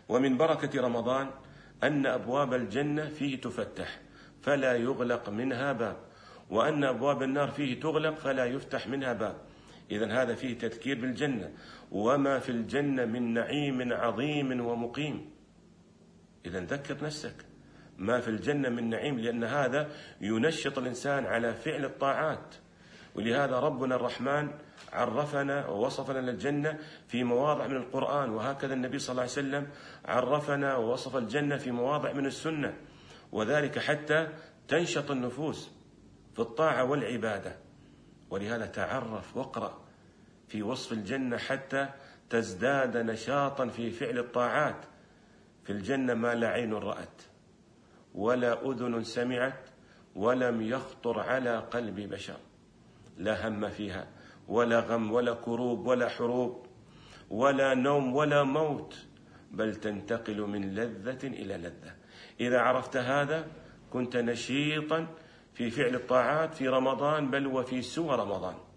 ومن بركة رمضان أن أبواب الجنة فيه تفتح فلا يغلق منها باب، وأن أبواب النار فيه تغلق فلا يفتح منها باب. إذن هذا فيه تذكير بالجنة وما في الجنة من نعيم عظيم ومقيم. إذن ذكر نفسك ما في الجنة من نعيم، لأن هذا ينشط الإنسان على فعل الطاعات. ولهذا ربنا الرحمن عرفنا ووصف لنا الجنة في مواضع من القرآن، وهكذا النبي صلى الله عليه وسلم عرفنا ووصف الجنة في مواضع من السنة، وذلك حتى تنشط النفوس في الطاعة والعبادة. ولهذا تعرف واقرأ في وصف الجنة حتى تزداد نشاطا في فعل الطاعات. في الجنة ما لا عين رأت ولا أذن سمعت ولم يخطر على قلب بشر، لا هم فيها ولا غم ولا كروب ولا حروب ولا نوم ولا موت، بل تنتقل من لذة إلى لذة. إذا عرفت هذا كنت نشيطا في فعل الطاعات في رمضان بل وفي سوى رمضان.